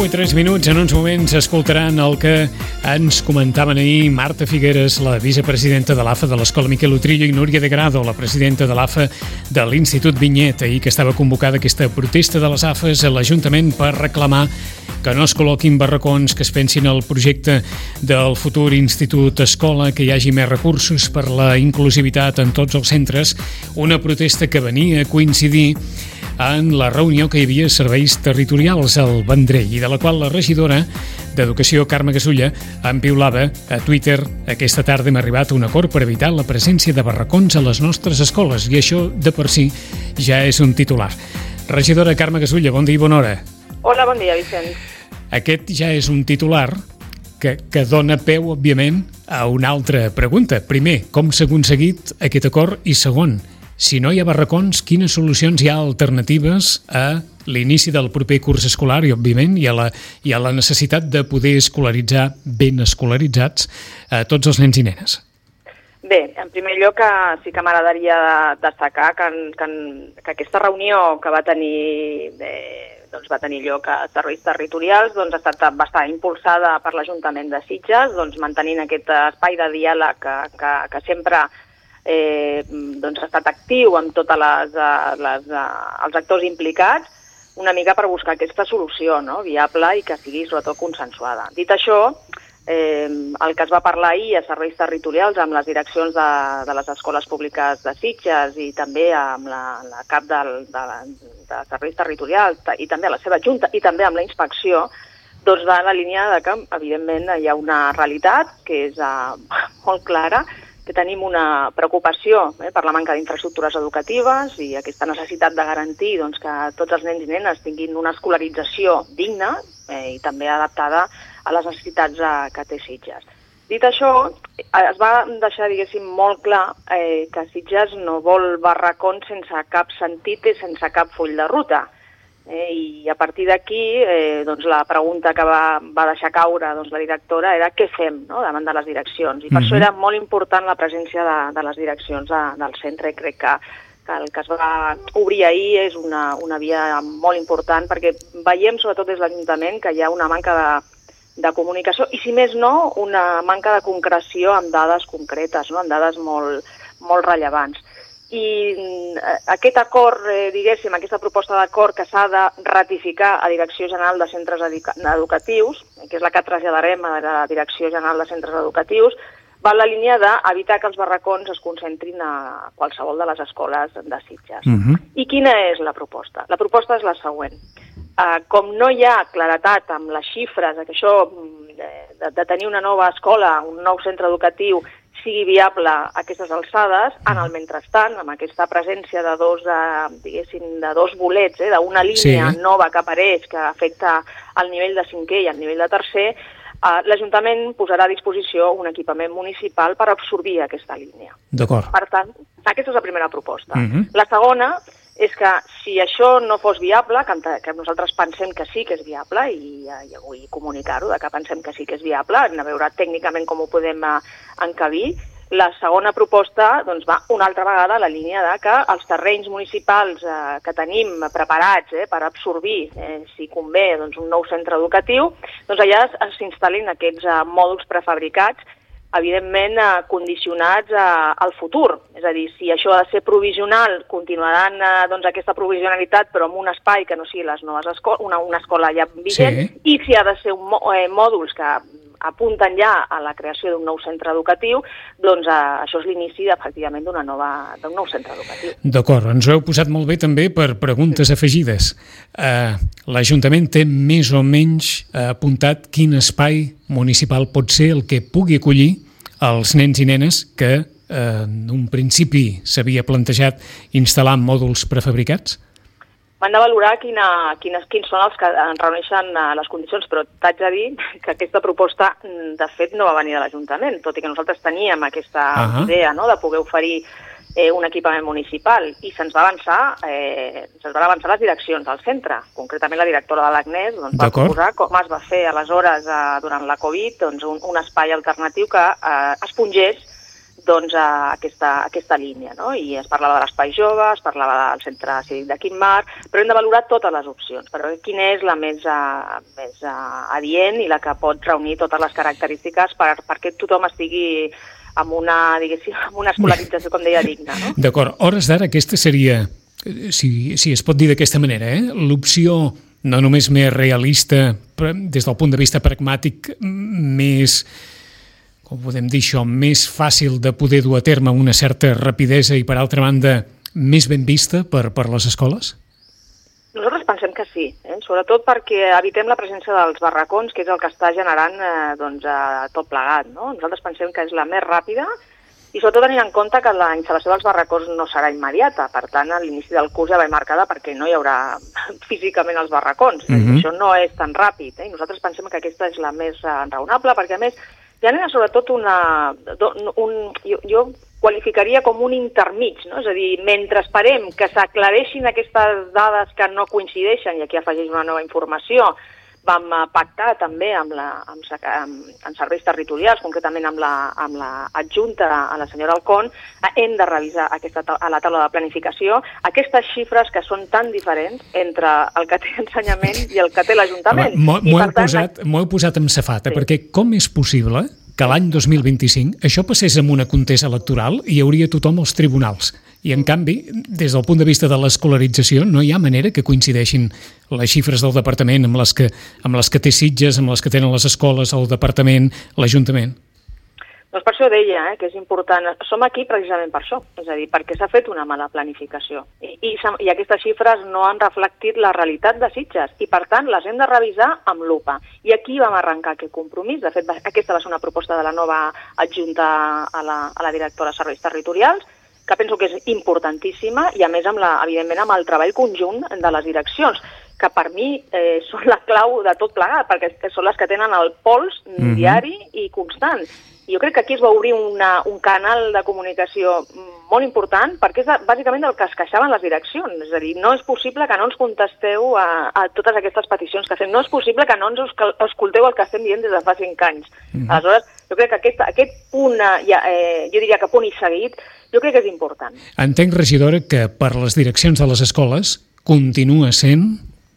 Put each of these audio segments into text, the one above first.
10:03. En uns moments escoltaran el que ens comentaven ahir Marta Figueres, la vicepresidenta de l'AFA de l'Escola Miquel Utrillo, i Núria de Grado, la presidenta de l'AFA de l'Institut Vinyet, ahir que estava convocada aquesta protesta de les AFAs a l'Ajuntament per reclamar que no es col·loquin barracons, que es pensin el projecte del futur Institut Escola, que hi hagi més recursos per la inclusivitat en tots els centres, una protesta que venia a coincidir en la reunió que hi havia serveis territorials al Vendrell i de la qual la regidora d'Educació, Carme Gasulla, empiulava a Twitter: aquesta tarda hem arribat a un acord per evitar la presència de barracons a les nostres escoles, i això de per si ja és un titular. Regidora Carme Gasulla, bon dia i bona hora. Hola, bon dia, Vicent. Aquest ja és un titular que dona peu, òbviament, a una altra pregunta. Primer, com s'ha aconseguit aquest acord? I segon, si no hi ha barracons, quines solucions hi ha alternatives a l'inici del proper curs escolar i, òbviament, i a la necessitat de poder escolaritzar ben escolaritzats a tots els nens i nenes? Bé, en primer lloc sí que m'agradaria destacar que aquesta reunió que va tenir lloc a serveis territorials ha estat impulsada per l'Ajuntament de Sitges, mantenint aquest espai de diàleg que sempre ha estat actiu amb tots els actors implicats, una mica per buscar aquesta solució viable i que sigui sobretot consensuada. Dit això, el que es va parlar ahir a serveis territorials amb les direccions de les escoles públiques de Sitges i també amb la cap de serveis territorials i també a la seva junta i també amb la inspecció, va en la línia de que, evidentment, hi ha una realitat que és molt clara, que tenim una preocupació per la manca d'infraestructures educatives i aquesta necessitat de garantir que tots els nens i nenes tinguin una escolarització digna i també adaptada a les necessitats que té Sitges. Dit això, es va deixar, diguéssim, molt clar que Sitges no vol barracons sense cap sentit i sense cap full de ruta. I a partir d'aquí, la pregunta que va deixar caure la directora era què fem davant de les direccions. I per això era molt important la presència de les direccions del centre, i crec que el que es va obrir ahir és una via molt important, perquè veiem, sobretot des de l'Ajuntament, que hi ha una manca de comunicació i, si més no, una manca de concreció amb dades concretes, amb dades molt rellevants. I aquest acord, diguéssim, aquesta proposta d'acord que s'ha de ratificar a Direcció General de Centres Educatius, que és la que traslladarem a la Direcció General de Centres Educatius, va en la línia d'evitar que els barracons es concentrin a qualsevol de les escoles de Sitges. I quina és la proposta? La proposta és la següent. Com no hi ha claretat amb les xifres que això de tenir una nova escola, un nou centre educatiu, sigui viable a aquestes alçades, en el mentrestant, amb aquesta presència de dos bolets, d'una línia nova que apareix, que afecta el nivell de 5è i el nivell de 3è, l'Ajuntament posarà a disposició un equipament municipal per absorbir aquesta línia. D'acord. Per tant, aquesta és la primera proposta. La segona és que si això no fos viable, que nosaltres pensem que sí que és viable, i vull comunicar-ho, que pensem que sí que és viable, hem de veure tècnicament com ho podem encabir, la segona proposta va una altra vegada a la línia de que els terrenys municipals que tenim preparats per absorbir, si convé, un nou centre educatiu, allà s'instal·lin aquests mòduls prefabricats, evidentment condicionats al futur. És a dir, si això ha de ser provisional, continuaran aquesta provisionalitat, però en un espai que no sigui les noves escoles, una escola ja vigent, i si ha de ser mòduls que apunten ja a la creació d'un nou centre educatiu, això és l'inici, efectivament, d'un nou centre educatiu. D'acord, ens ho heu posat molt bé també per preguntes afegides. L'Ajuntament té més o menys apuntat quin espai municipal pot ser el que pugui acollir els nens i nenes que en un principi s'havia plantejat instal·lar mòduls prefabricats? M'han de valorar quins són els que reuneixen les condicions, però t'haig de dir que aquesta proposta, de fet, no va venir de l'Ajuntament, tot i que nosaltres teníem aquesta idea de poder oferir un equipament municipal, i se'ns van avançar les direccions del centre. Concretament, la directora de l'Agnès va proposar com es va fer aleshores durant la Covid un espai alternatiu que espongés doncs, aquesta línia, no? I es parlava de l'Espai Jove, es parlava del Centre Cívic de Quim Mar, però hem de valorar totes les opcions, per veure quina és la més adient i la que pot reunir totes les característiques perquè tothom estigui amb una escolarització, com deia, digna. No? D'acord, hores d'ara aquesta seria, si es pot dir d'aquesta manera, l'opció no només més realista, però des del punt de vista pragmàtic, més, com podem dir això, més fàcil de poder dur a terme una certa rapidesa i, per altra banda, més ben vista per les escoles? Nosaltres pensem que sí, sobretot perquè evitem la presència dels barracons, que és el que està generant tot plegat. No? Nosaltres pensem que és la més ràpida i sobretot tenint en compte que la instal·lació dels barracons no serà immediata. Per tant, a l'inici del curs ja va marcada perquè no hi haurà físicament els barracons. Això no és tan ràpid. I nosaltres pensem que aquesta és la més raonable perquè, a més, genera sobretot jo qualificaria com un intermig, no? És a dir, mentre esperem que s'aclareixin aquestes dades que no coincideixen, i aquí afegeix una nova informació, vam pactar també amb serveis territorials, concretament amb la adjunta a la senyora Alcón, hem de revisar a la taula de planificació aquestes xifres que són tan diferents entre el que té ensenyament i el que té l'Ajuntament. M'ho heu posat amb safata, sí. Perquè com és possible que l'any 2025 això passés amb una contesa electoral i hi hauria tothom als tribunals? I, en canvi, des del punt de vista de l'escolarització, no hi ha manera que coincideixin les xifres del departament amb les que té Sitges, amb les que tenen les escoles, el departament, l'Ajuntament. Doncs per això deia que és important. Som aquí precisament per això, és a dir, perquè s'ha fet una mala planificació i aquestes xifres no han reflectit la realitat de Sitges i, per tant, les hem de revisar amb lupa. I aquí vam arrencar aquest compromís. De fet, aquesta va ser una proposta de la nova adjunta a la directora de Serveis Territorials, que penso que és importantíssima i, a més, evidentment, amb el treball conjunt de les direccions, que per mi són la clau de tot plegat, perquè són les que tenen el pols diari i constant. I jo crec que aquí es va obrir un canal de comunicació molt important, perquè és bàsicament del que es queixaven les direccions. És a dir, no és possible que no ens contesteu a totes aquestes peticions que fem. No és possible que no ens escolteu el que estem dient des de fa 5 anys. Aleshores, jo crec que aquest punt, jo diria que punt i seguit, jo crec que és important. Entenc, regidora, que per les direccions de les escoles continua sent,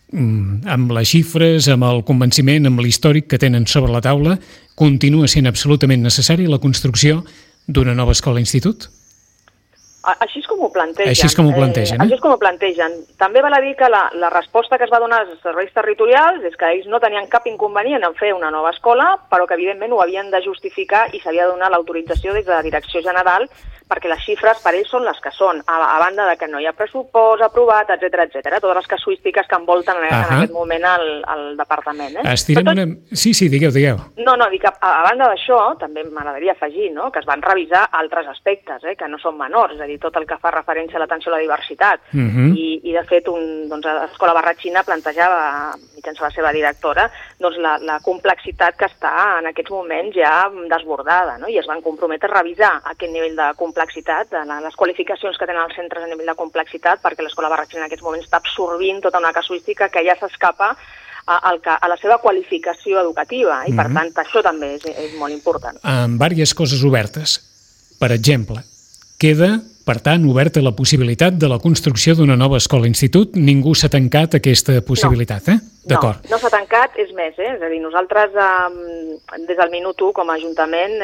amb les xifres, amb el convenciment, amb l'històric que tenen sobre la taula, continua sent absolutament necessària la construcció d'una nova escola-institut? Així és com ho plantegen. Així és com ho plantegen. Així és com ho plantegen. També val a dir que la resposta que es va donar als serveis territorials és que ells no tenien cap inconvenient en fer una nova escola, però que evidentment ho havien de justificar i s'havia de donar l'autorització des de la Direcció General, perquè les xifres per ells són les que són, a banda de que no hi ha pressupost aprovat, etc. Totes les casuístiques que envolten en aquest moment el departament. Sí, digueu. No, dic que a banda d'això, també m'agradaria afegir que es van revisar altres aspectes, que no són menors, és a dir, tot el que fa referència a l'atenció a la diversitat. I de fet, l'Escola Barratxina plantejava, mitjançant la seva directora, la complexitat que està en aquests moments ja desbordada, i es van comprometre a revisar aquest nivell de complexitat, les qualificacions que tenen els centres a nivell de complexitat, perquè l'Escola Barratxina en aquests moments està absorbint tota una casuística que ja s'escapa a la seva qualificació educativa, i per tant això també és molt important. Amb diverses coses obertes. Per exemple, queda, per tant, oberta la possibilitat de la construcció d'una nova escola-institut. Ningú s'ha tancat aquesta possibilitat, D'acord. No s'ha tancat, és més, és a dir, nosaltres des del minut 1 com a Ajuntament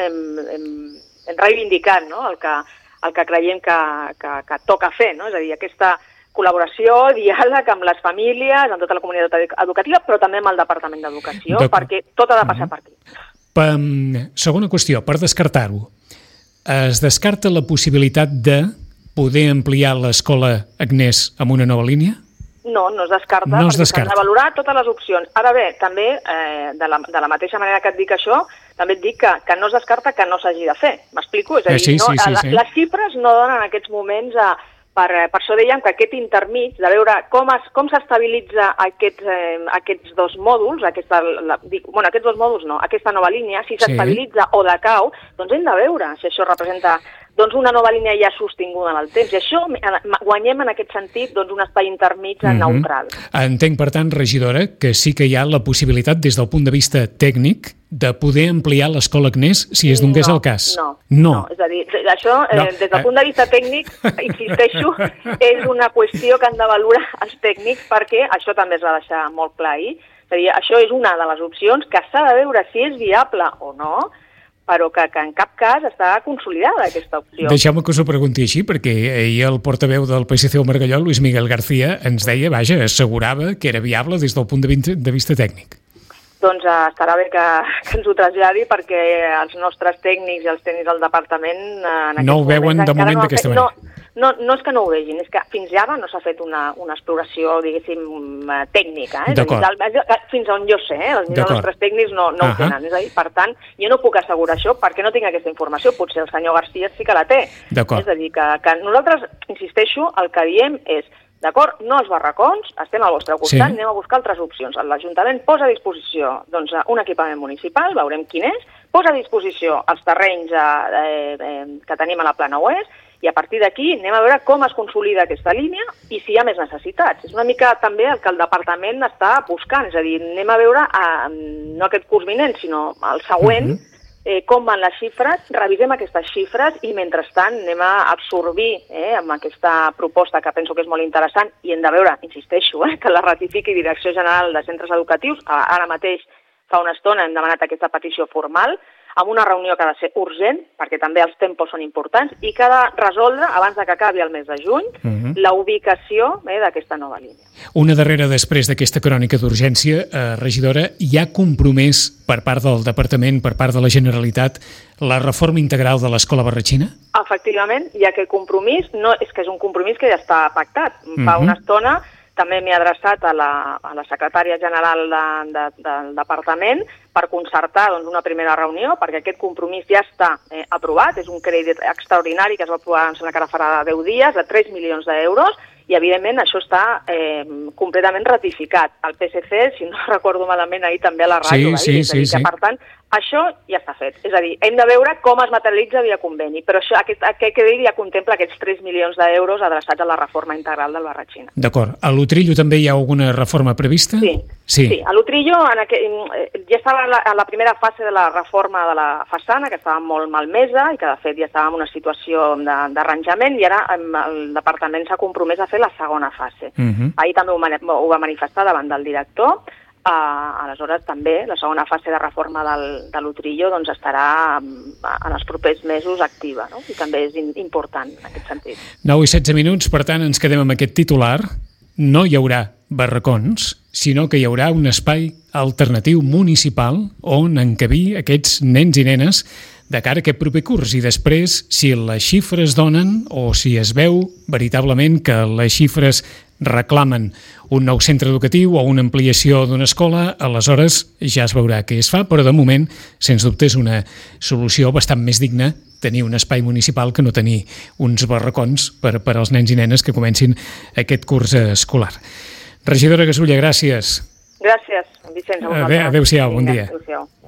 hem reivindicat el que creiem que toca fer, és a dir, aquesta col·laboració, diàleg amb les famílies, amb tota la comunitat educativa, però també amb el Departament d'Educació, perquè tot ha de passar per aquí. Segona qüestió, per descartar-ho, es descarta la possibilitat de poder ampliar l'escola Agnès amb una nova línia? No es descarta, perquè s'han de valorar totes les opcions. Ara bé, també, de la mateixa manera que et dic això, també et dic que no es descarta que no s'hagi de fer. M'explico? És a dir, les xifres no donen en aquests moments, per això dèiem que aquest intermig, de veure com s'estabilitza aquests dos mòduls, aquests dos mòduls no, aquesta nova línia, si s'estabilitza o decau, doncs hem de veure si això representa una nova línia ja sostinguda en el temps. I això guanyem en aquest sentit un espai intermig neutral. Entenc, per tant, regidora, que sí que hi ha la possibilitat, des del punt de vista tècnic, de poder ampliar l'escola Agnès si es donés el cas? No. És a dir, això, des del punt de vista tècnic, insisteixo, és una qüestió que han de valorar els tècnics, perquè això també es va deixar molt clar ahir. És a dir, això és una de les opcions que s'ha de veure si és viable o no, però que en cap cas està consolidada aquesta opció. Deixeu-me que us ho pregunti així, perquè ahir el portaveu del PSC al Margalló, Luis Miguel García, ens deia, assegurava que era viable des del punt de vista tècnic. Doncs estarà bé que ens ho traslladi, perquè els nostres tècnics i els tècnics del departament no ho veuen de moment d'aquesta manera. No és que no ho vegin, és que fins ara no s'ha fet una exploració, diguéssim, tècnica. D'acord. Fins on jo sé, els nostres tècnics no ho tenen. És a dir, per tant, jo no puc assegurar això perquè no tinc aquesta informació. Potser el senyor García sí que la té. D'acord. És a dir, que nosaltres, insisteixo, el que diem és, d'acord, no els barracons, estem al vostre costat, anem a buscar altres opcions. L'Ajuntament posa a disposició un equipament municipal, veurem quin és, posa a disposició els terrenys que tenim a la plana oest, i a partir d'aquí anem a veure com es consolida aquesta línia i si hi ha més necessitats. És una mica també el que el departament està buscant, és a dir, anem a veure, no aquest curs vinent, sinó el següent, com van les xifres, revisem aquestes xifres i mentrestant anem a absorbir amb aquesta proposta que penso que és molt interessant i hem de veure, insisteixo, que la ratifiqui Direcció General de Centres Educatius. Ara mateix, fa una estona, hem demanat aquesta petició formal, amb una reunió que ha de ser urgent, perquè també els tempos són importants, i que ha de resoldre, abans que acabi el mes de juny, la ubicació d'aquesta nova línia. Una darrera després d'aquesta crònica d'urgència, regidora, hi ha compromès per part del Departament, per part de la Generalitat, la reforma integral de l'escola barratxina? Efectivament, hi ha aquest compromís, és que és un compromís que ja està pactat. Fa una estona també m'he adreçat a la secretària general del departament per concertar una primera reunió, perquè aquest compromís ja està aprovat, és un crèdit extraordinari que es va aprovar, em sembla que ara farà 10 dies, de 3 milions d'euros, i evidentment això està completament ratificat. El PSC, si no recordo malament, ahir també a la ràdio, sí. Per tant, això ja està fet. És a dir, hem de veure com es materialitza via conveni, però això, aquest crèdit ja contempla aquests 3 milions d'euros adreçats a la reforma integral del Barratxina. D'acord. A l'Utrillo també hi ha alguna reforma prevista? Sí. A l'Utrillo ja estava a la primera fase de la reforma de la façana, que estava molt malmesa i que de fet ja estava en una situació d'arranjament, i ara el departament s'ha compromès a fer la segona fase. Ahir també ho va manifestar davant del director. Aleshores també la segona fase de reforma de l'Utrillo estarà en els propers mesos activa, no? I també és important en aquest sentit. 9 i 16 minuts, per tant ens quedem amb aquest titular. No hi haurà barracons, sinó que hi haurà un espai alternatiu municipal on encabir aquests nens i nenes de cara a aquest proper curs. I després, si les xifres donen o si es veu veritablement que les xifres reclamen un nou centre educatiu o una ampliació d'una escola, aleshores ja es veurà què es fa, però de moment, sens dubte, és una solució bastant més digna tenir un espai municipal que no tenir uns barracons per als nens i nenes que comencin aquest curs escolar. Regidora Gasulla, gràcies. Gràcies, Vicenç. Adéu-siau, bon dia. Adéu-siau.